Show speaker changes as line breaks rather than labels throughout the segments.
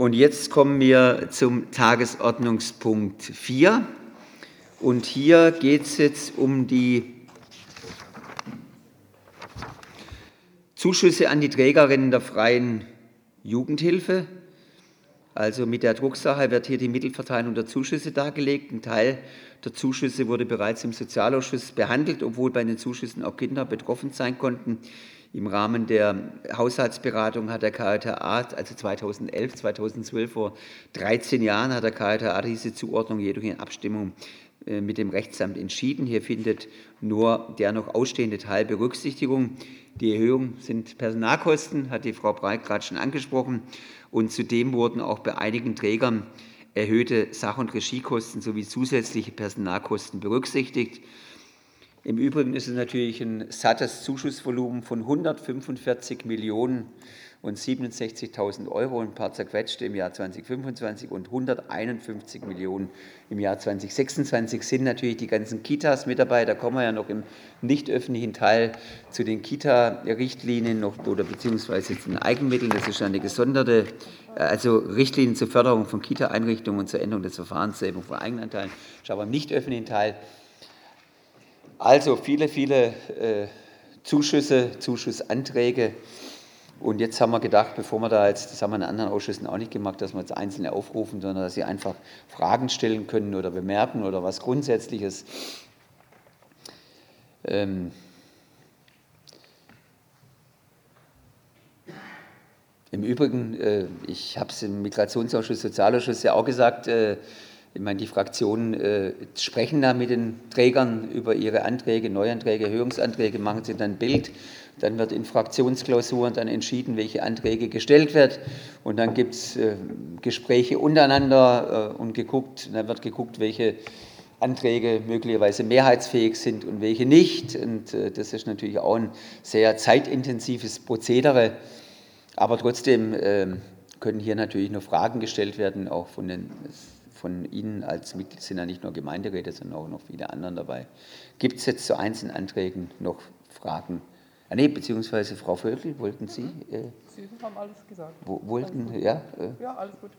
Und jetzt kommen wir zum Tagesordnungspunkt 4. Und hier geht es jetzt um die Zuschüsse an die Trägerinnen der freien Jugendhilfe. Also mit der Drucksache wird hier die Mittelverteilung der Zuschüsse dargelegt. Ein Teil der Zuschüsse wurde bereits im Sozialausschuss behandelt, obwohl bei den Zuschüssen auch Kinder betroffen sein konnten. Im Rahmen der Haushaltsberatung hat der KJA, also 2011, 2012, vor 13 Jahren, hat der KJA diese Zuordnung jedoch in Abstimmung mit dem Rechtsamt entschieden. Hier findet nur der noch ausstehende Teil Berücksichtigung. Die Erhöhung sind Personalkosten, hat die Frau Breit gerade schon angesprochen. Und zudem wurden auch bei einigen Trägern erhöhte Sach- und Regiekosten sowie zusätzliche Personalkosten berücksichtigt. Im Übrigen ist es natürlich ein sattes Zuschussvolumen von 145.067.000 € und ein paar zerquetschte im Jahr 2025 und 151 Millionen im Jahr 2026 sind natürlich die ganzen Kitas mit dabei. Da kommen wir ja noch im nicht öffentlichen Teil zu den Kita-Richtlinien noch oder beziehungsweise zu den Eigenmitteln. Das ist eine gesonderte, also Richtlinien zur Förderung von Kita-Einrichtungen und zur Änderung des Verfahrens zur Erhebung von Eigenanteilen. Das ist aber im nicht öffentlichen Teil. Also viele Zuschussanträge. Und jetzt haben wir gedacht, bevor wir da jetzt, das haben wir in anderen Ausschüssen auch nicht gemacht, dass wir jetzt Einzelne aufrufen, sondern dass Sie einfach Fragen stellen können oder bemerken oder was Grundsätzliches. Im Übrigen, ich habe es im Migrationsausschuss, Sozialausschuss ja auch gesagt, ich meine, die Fraktionen sprechen da mit den Trägern über ihre Anträge, Neuanträge, Erhöhungsanträge, machen sie dann ein Bild. Dann wird in Fraktionsklausuren dann entschieden, welche Anträge gestellt werden. Und dann gibt es Gespräche untereinander und dann wird geguckt, welche Anträge möglicherweise mehrheitsfähig sind und welche nicht. Und das ist natürlich auch ein sehr zeitintensives Prozedere. Aber trotzdem können hier natürlich noch Fragen gestellt werden, auch von Ihnen als Mitglied sind ja nicht nur Gemeinderäte, sondern auch noch viele anderen dabei. Gibt es jetzt zu einzelnen Anträgen noch Fragen? Beziehungsweise Frau Völkl, wollten Sie?
Sie haben alles gesagt.
Ja?
Ja, alles gut.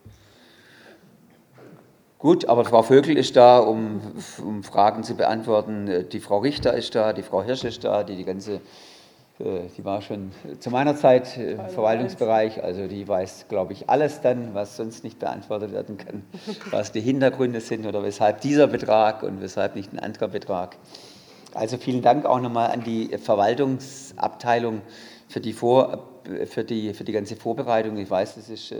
Gut, aber Frau Völkl ist da, um Fragen zu beantworten. Die Frau Richter ist da, die Frau Hirsch ist da, die war schon zu meiner Zeit im Verwaltungsbereich, also die weiß, glaube ich, alles dann, was sonst nicht beantwortet werden kann, was die Hintergründe sind oder weshalb dieser Betrag und weshalb nicht ein anderer Betrag. Also vielen Dank auch nochmal an die Verwaltungsabteilung für die ganze Vorbereitung. Ich weiß, das ist,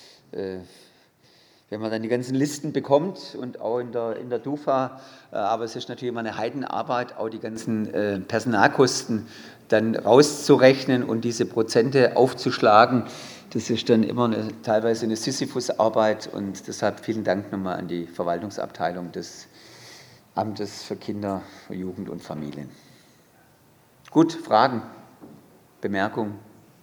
wenn man dann die ganzen Listen bekommt und auch in der DUFA, aber es ist natürlich immer eine Heidenarbeit, auch die ganzen Personalkosten dann rauszurechnen und diese Prozente aufzuschlagen. Das ist dann immer teilweise eine Sisyphus-Arbeit und deshalb vielen Dank nochmal an die Verwaltungsabteilung des Amtes für Kinder, Jugend und Familien. Gut, Fragen, Bemerkungen?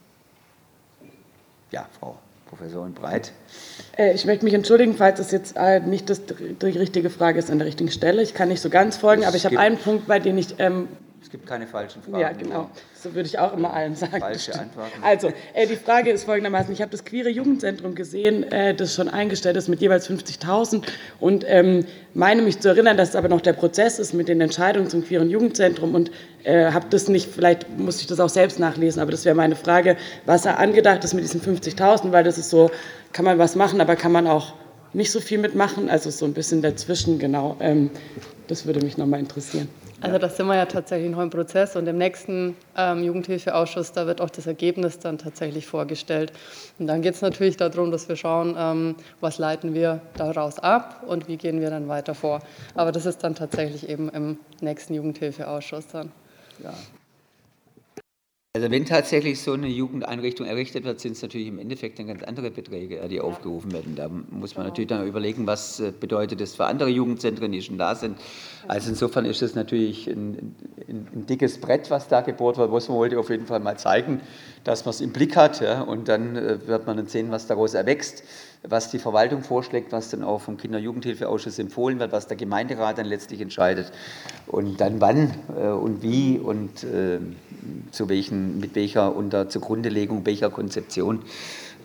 Ja, Frau Professorin Breit.
Ich möchte mich entschuldigen, falls es jetzt nicht die richtige Frage ist an der richtigen Stelle. Ich kann nicht so ganz folgen, aber ich habe einen Punkt, bei dem ich...
Es gibt keine falschen Fragen.
Ja, genau. So würde ich auch immer allen sagen.
Falsche Antworten.
Also, die Frage ist folgendermaßen. Ich habe das Queere Jugendzentrum gesehen, das schon eingestellt ist mit jeweils 50.000 und meine mich zu erinnern, dass es aber noch der Prozess ist mit den Entscheidungen zum Queeren Jugendzentrum und habe das nicht, vielleicht muss ich das auch selbst nachlesen, aber das wäre meine Frage, was da angedacht ist mit diesen 50.000, weil das ist so, kann man was machen, aber kann man auch nicht so viel mitmachen, also so ein bisschen dazwischen, genau. Das würde mich nochmal interessieren.
Also das sind wir ja tatsächlich noch im Prozess und im nächsten Jugendhilfeausschuss, da wird auch das Ergebnis dann tatsächlich vorgestellt. Und dann geht es natürlich darum, dass wir schauen, was leiten wir daraus ab und wie gehen wir dann weiter vor. Aber das ist dann tatsächlich eben im nächsten Jugendhilfeausschuss dann.
Ja. Also wenn tatsächlich so eine Jugendeinrichtung errichtet wird, sind es natürlich im Endeffekt dann ganz andere Beträge, die aufgerufen werden. Da muss man natürlich dann überlegen, was bedeutet das für andere Jugendzentren, die schon da sind. Also insofern ist das natürlich ein dickes Brett, was da gebohrt wird, was man wollte auf jeden Fall mal zeigen, dass man es im Blick hat. Ja, und dann wird man dann sehen, was daraus erwächst, was die Verwaltung vorschlägt, was dann auch vom Kinder- und Jugendhilfeausschuss empfohlen wird, was der Gemeinderat dann letztlich entscheidet und dann wann und wie und mit welcher unter Zugrundelegung welcher Konzeption.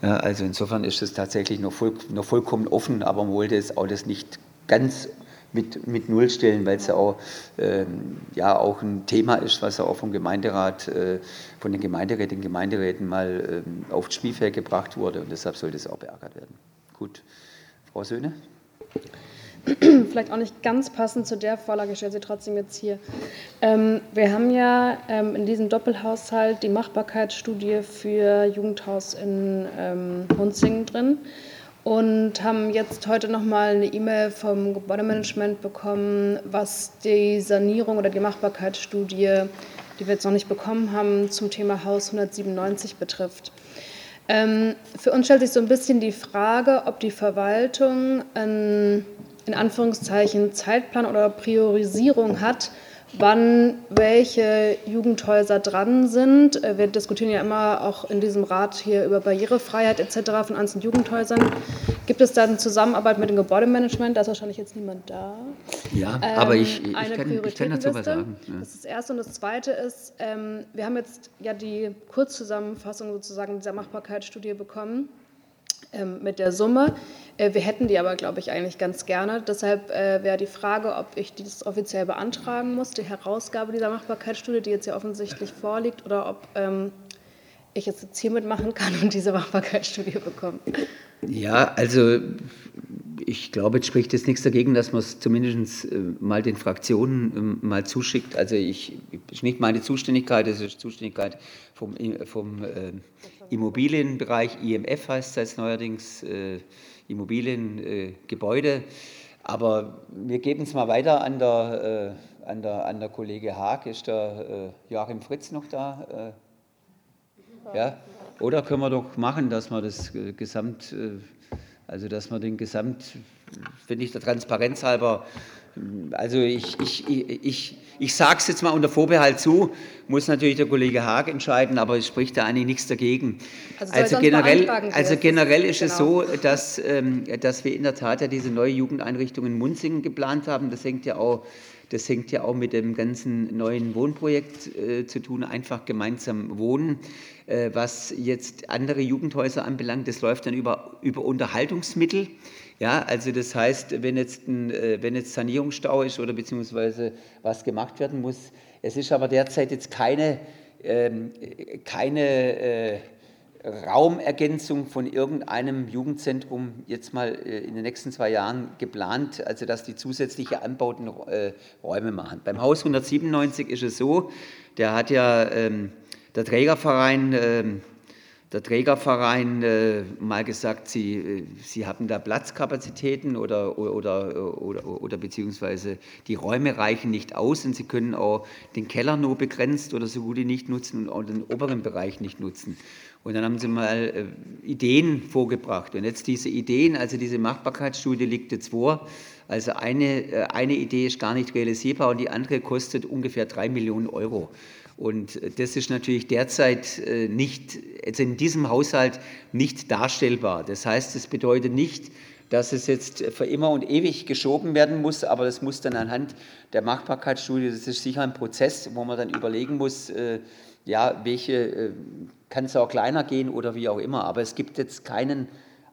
Ja, also insofern ist es tatsächlich noch vollkommen offen, aber man wollte es auch das nicht ganz mit Null stellen, weil es ja auch, auch ein Thema ist, was ja auch vom Gemeinderat, von den Gemeinderäten mal aufs Spielfeld gebracht wurde und deshalb sollte es auch beackert werden. Gut, Frau Söhne?
Vielleicht auch nicht ganz passend zu der Vorlage, ich stelle sie trotzdem jetzt hier. Wir haben ja in diesem Doppelhaushalt die Machbarkeitsstudie für Jugendhaus in Hunzingen drin und haben jetzt heute nochmal eine E-Mail vom Gebäudemanagement bekommen, was die Sanierung oder die Machbarkeitsstudie, die wir jetzt noch nicht bekommen haben, zum Thema Haus 197 betrifft. Für uns stellt sich so ein bisschen die Frage, ob die Verwaltung in Anführungszeichen Zeitplan oder Priorisierung hat, wann welche Jugendhäuser dran sind. Wir diskutieren ja immer auch in diesem Rat hier über Barrierefreiheit etc. von einzelnen Jugendhäusern. Gibt es da eine Zusammenarbeit mit dem Gebäudemanagement? Da ist wahrscheinlich jetzt niemand da.
Ja, aber ich kann dazu was sagen.
Ja. Das ist das Erste. Und das Zweite ist, wir haben jetzt ja die Kurzzusammenfassung sozusagen dieser Machbarkeitsstudie bekommen. Mit der Summe. Wir hätten die aber, glaube ich, eigentlich ganz gerne. Deshalb wäre die Frage, ob ich das offiziell beantragen muss, die Herausgabe dieser Machbarkeitsstudie, die jetzt ja offensichtlich vorliegt, oder ob ich jetzt hier mitmachen kann und diese Machbarkeitsstudie bekomme.
Ja, also ich glaube, es spricht jetzt nichts dagegen, dass man es zumindest mal den Fraktionen mal zuschickt. Also ist nicht meine Zuständigkeit, das ist Zuständigkeit vom Immobilienbereich, IMF heißt es jetzt neuerdings, Immobiliengebäude. Aber wir geben es mal weiter an der Kollege Haag. Ist der Joachim Fritz noch da? Ja? Oder können wir doch machen, dass wir das finde ich der Transparenz halber, also ich sage es jetzt mal unter Vorbehalt zu, muss natürlich der Kollege Haag entscheiden, aber es spricht da eigentlich nichts dagegen. Also generell ist es so, dass wir in der Tat ja diese neue Jugendeinrichtung in Munzingen geplant haben. Das hängt ja auch mit dem ganzen neuen Wohnprojekt zu tun, einfach gemeinsam wohnen. Was jetzt andere Jugendhäuser anbelangt, das läuft dann über Unterhaltungsmittel. Ja, also das heißt, wenn jetzt Sanierungsstau ist oder beziehungsweise was gemacht werden muss, es ist aber derzeit jetzt keine Raumergänzung von irgendeinem Jugendzentrum jetzt mal in den nächsten 2 Jahren geplant, also dass die zusätzliche Anbauten Räume machen. Beim Haus 197 ist es so, der hat ja der Trägerverein mal gesagt, sie haben da Platzkapazitäten oder beziehungsweise die Räume reichen nicht aus und sie können auch den Keller nur begrenzt oder so gut nicht nutzen und auch den oberen Bereich nicht nutzen. Und dann haben sie mal Ideen vorgebracht. Und jetzt diese Ideen, also diese Machbarkeitsstudie liegt jetzt vor. Also eine Idee ist gar nicht realisierbar und die andere kostet ungefähr 3 Millionen Euro. Und das ist natürlich derzeit also in diesem Haushalt nicht darstellbar. Das heißt, es bedeutet nicht, dass es jetzt für immer und ewig geschoben werden muss, aber das muss dann anhand der Machbarkeitsstudie, das ist sicher ein Prozess, wo man dann überlegen muss, welche kann es auch kleiner gehen oder wie auch immer. Aber es gibt jetzt keinen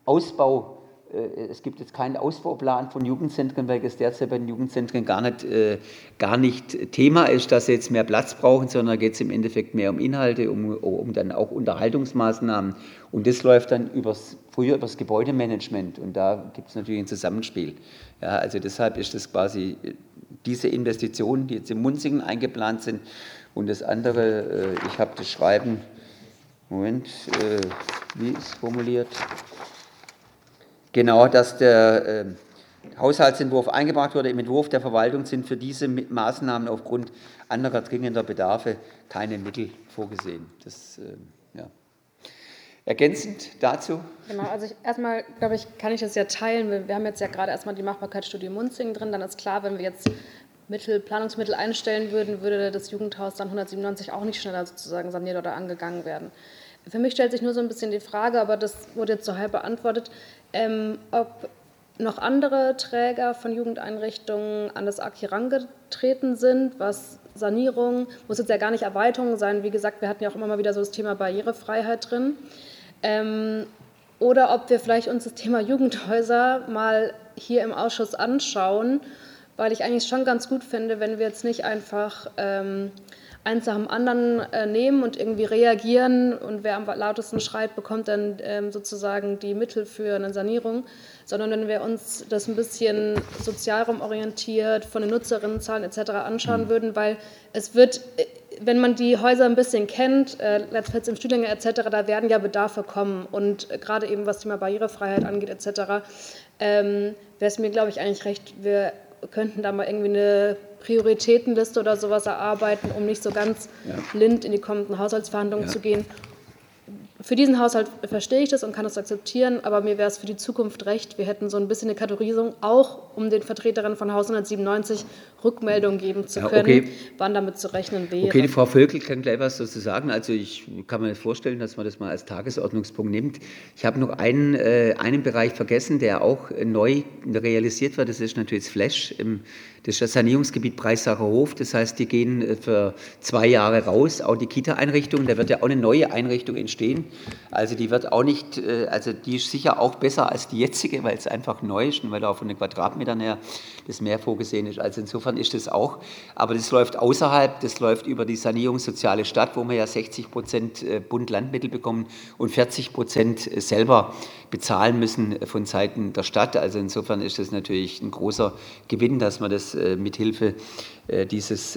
Ausbauplan von Jugendzentren, weil es derzeit bei den Jugendzentren gar nicht Thema ist, dass sie jetzt mehr Platz brauchen, sondern da geht es im Endeffekt mehr um Inhalte, um dann auch Unterhaltungsmaßnahmen. Und das läuft dann früher übers Gebäudemanagement und da gibt es natürlich ein Zusammenspiel. Ja, also deshalb ist das quasi diese Investitionen, die jetzt in Munzingen eingeplant sind und das andere, ich habe das Schreiben, wie ist es formuliert? Genau, dass der Haushaltsentwurf eingebracht wurde. Im Entwurf der Verwaltung sind für diese Maßnahmen aufgrund anderer dringender Bedarfe keine Mittel vorgesehen. Das, Ergänzend dazu?
Genau, also erstmal, glaube ich, kann ich das ja teilen. Wir haben jetzt ja gerade erstmal die Machbarkeitsstudie Munzingen drin. Dann ist klar, wenn wir jetzt Planungsmittel einstellen würden, würde das Jugendhaus dann 197 auch nicht schneller sozusagen saniert oder angegangen werden. Für mich stellt sich nur so ein bisschen die Frage, aber das wurde jetzt so halb beantwortet, ob noch andere Träger von Jugendeinrichtungen an das AKI herangetreten sind, was Sanierung, muss jetzt ja gar nicht Erweiterung sein. Wie gesagt, wir hatten ja auch immer mal wieder so das Thema Barrierefreiheit drin. oder ob wir vielleicht uns das Thema Jugendhäuser mal hier im Ausschuss anschauen, weil ich eigentlich schon ganz gut finde, wenn wir jetzt nicht einfach eins nach dem anderen nehmen und irgendwie reagieren und wer am lautesten schreit, bekommt dann sozusagen die Mittel für eine Sanierung, sondern wenn wir uns das ein bisschen sozialraumorientiert von den Nutzerinnenzahlen etc. anschauen würden, weil es wird, wenn man die Häuser ein bisschen kennt, Let's Pets im Stühlinger etc., da werden ja Bedarfe kommen und gerade eben was Thema Barrierefreiheit angeht etc., wäre es mir, glaube ich, eigentlich recht, wir könnten da mal irgendwie eine Prioritätenliste oder sowas erarbeiten, um nicht so ganz blind in die kommenden Haushaltsverhandlungen zu gehen. Für diesen Haushalt verstehe ich das und kann das akzeptieren, aber mir wäre es für die Zukunft recht, wir hätten so ein bisschen eine Kategorisierung, auch um den Vertreterinnen von Haus 197 Rückmeldung geben zu können, wann damit zu rechnen wäre.
Okay, die Frau Völkel kann gleich was dazu sagen. Also ich kann mir vorstellen, dass man das mal als Tagesordnungspunkt nimmt. Ich habe noch einen Bereich vergessen, der auch neu realisiert wird. Das ist natürlich das Flash, das ist das Sanierungsgebiet Breissacher Hof. Das heißt, die gehen für 2 Jahre raus, auch die Kita-Einrichtung. Da wird ja auch eine neue Einrichtung entstehen. Also die wird auch nicht, also die ist sicher auch besser als die jetzige, weil es einfach neu ist und weil da auch von den Quadratmetern her das mehr vorgesehen ist. Also insofern ist das auch, aber das läuft außerhalb, das läuft über die Sanierung Soziale Stadt, wo wir ja 60% Bund-Land-Mittel bekommen und 40% selber bezahlen müssen von Seiten der Stadt. Also insofern ist das natürlich ein großer Gewinn, dass man das mithilfe dieses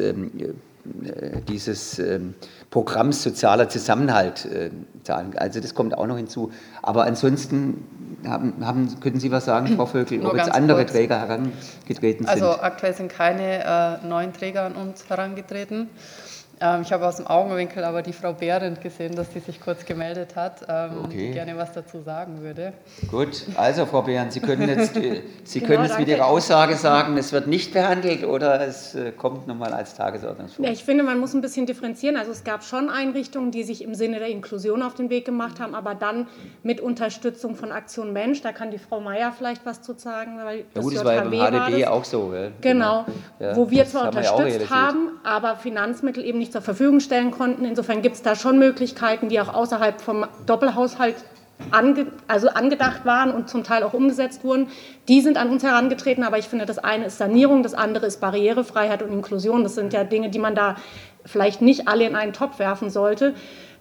Programms sozialer Zusammenhalt zahlen. Also das kommt auch noch hinzu. Aber ansonsten könnten Sie was sagen, Frau Völkel, ob jetzt andere Träger herangetreten sind?
Also aktuell sind keine neuen Träger an uns herangetreten. Ich habe aus dem Augenwinkel aber die Frau Behrendt gesehen, dass sie sich kurz gemeldet hat, die gerne was dazu sagen würde.
Gut, also Frau Behrendt, Sie können jetzt, können jetzt mit Ihrer Aussage sagen, es wird nicht behandelt oder es kommt nochmal als Tagesordnungspunkt?
Ja, ich finde, man muss ein bisschen differenzieren. Also es gab schon Einrichtungen, die sich im Sinne der Inklusion auf den Weg gemacht haben, aber dann mit Unterstützung von Aktion Mensch. Da kann die Frau Meier vielleicht was zu sagen. Weil
das war ja beim HDB auch so. Ja?
Genau,
ja,
wo wir zwar unterstützt haben, aber Finanzmittel eben nicht zur Verfügung stellen konnten. Insofern gibt es da schon Möglichkeiten, die auch außerhalb vom Doppelhaushalt angedacht waren und zum Teil auch umgesetzt wurden. Die sind an uns herangetreten, aber ich finde, das eine ist Sanierung, das andere ist Barrierefreiheit und Inklusion. Das sind ja Dinge, die man da vielleicht nicht alle in einen Topf werfen sollte.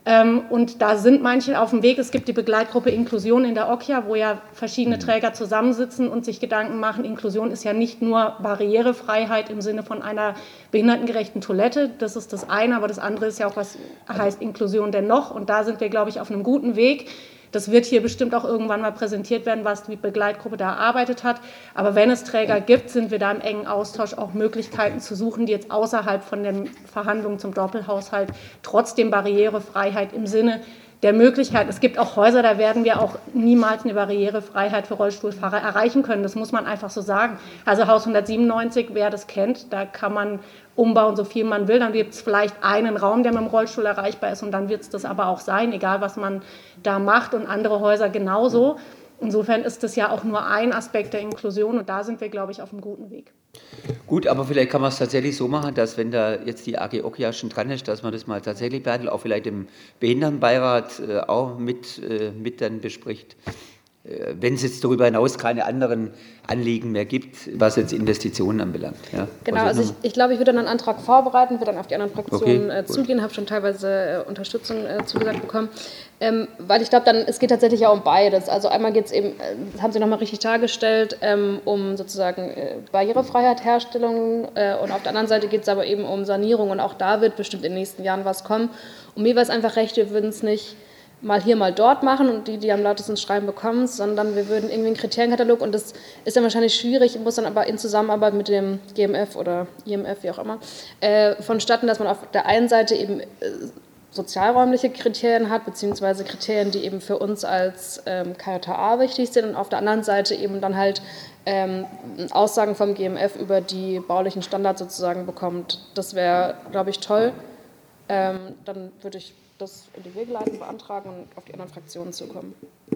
Und da sind manche auf dem Weg. Es gibt die Begleitgruppe Inklusion in der OKJA, wo ja verschiedene Träger zusammensitzen und sich Gedanken machen. Inklusion ist ja nicht nur Barrierefreiheit im Sinne von einer behindertengerechten Toilette. Das ist das eine, aber das andere ist ja auch, was heißt Inklusion denn noch? Und da sind wir, glaube ich, auf einem guten Weg. Das wird hier bestimmt auch irgendwann mal präsentiert werden, was die Begleitgruppe da erarbeitet hat. Aber wenn es Träger gibt, sind wir da im engen Austausch, auch Möglichkeiten zu suchen, die jetzt außerhalb von den Verhandlungen zum Doppelhaushalt trotzdem Barrierefreiheit im Sinne der Möglichkeit, es gibt auch Häuser, da werden wir auch niemals eine Barrierefreiheit für Rollstuhlfahrer erreichen können. Das muss man einfach so sagen. Also Haus 197, wer das kennt, da kann man umbauen, so viel man will. Dann gibt es vielleicht einen Raum, der mit dem Rollstuhl erreichbar ist und dann wird es das aber auch sein, egal was man da macht und andere Häuser genauso. Insofern ist das ja auch nur ein Aspekt der Inklusion und da sind wir, glaube ich, auf einem guten Weg.
Gut, aber vielleicht kann man es tatsächlich so machen, dass wenn da jetzt die AG OKJA schon dran ist, dass man das mal tatsächlich behandelt, auch vielleicht im Behindertenbeirat auch mit dann bespricht. Wenn es jetzt darüber hinaus keine anderen Anliegen mehr gibt, was jetzt Investitionen anbelangt. Ja.
Genau, also ich glaube, ich würde dann einen Antrag vorbereiten, würde dann auf die anderen Fraktionen zugehen, habe schon teilweise Unterstützung zugesagt bekommen, weil ich glaube, dann es geht tatsächlich auch um beides. Also einmal geht es eben, das haben Sie nochmal richtig dargestellt, um sozusagen Barrierefreiheit, Herstellung und auf der anderen Seite geht es aber eben um Sanierung und auch da wird bestimmt in den nächsten Jahren was kommen. Und mir wäre es einfach recht, wir würden es nicht mal hier, mal dort machen und die am lautesten schreiben, bekommen es, sondern wir würden irgendwie einen Kriterienkatalog und das ist dann wahrscheinlich schwierig, muss dann aber in Zusammenarbeit mit dem GMF oder IMF, wie auch immer, vonstatten, dass man auf der einen Seite eben sozialräumliche Kriterien hat, beziehungsweise Kriterien, die eben für uns als KJA wichtig sind und auf der anderen Seite eben dann halt Aussagen vom GMF über die baulichen Standards sozusagen bekommt. Das wäre, glaube ich, toll. Dann würde ich das in die Wege leiten, beantragen und auf die anderen Fraktionen zukommen.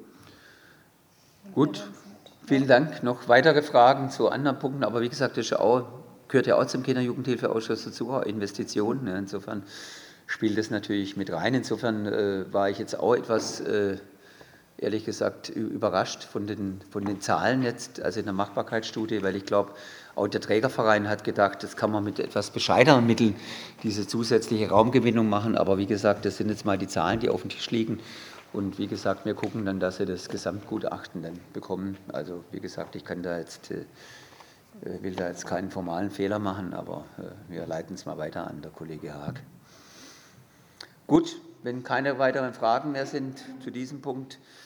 Gut, vielen Dank. Noch weitere Fragen zu anderen Punkten, aber wie gesagt, das gehört ja auch zum Kinder-Jugendhilfeausschuss dazu, auch Investitionen. Insofern spielt das natürlich mit rein. Insofern war ich jetzt auch etwas ehrlich gesagt überrascht von den Zahlen jetzt, also in der Machbarkeitsstudie, weil ich glaube, auch der Trägerverein hat gedacht, das kann man mit etwas bescheideneren Mitteln diese zusätzliche Raumgewinnung machen. Aber wie gesagt, das sind jetzt mal die Zahlen, die auf dem Tisch liegen. Und wie gesagt, wir gucken dann, dass sie das Gesamtgutachten dann bekommen. Also wie gesagt, ich kann da jetzt, will da jetzt keinen formalen Fehler machen, aber wir leiten es mal weiter an, der Kollege Haag. Gut, wenn keine weiteren Fragen mehr sind zu diesem Punkt,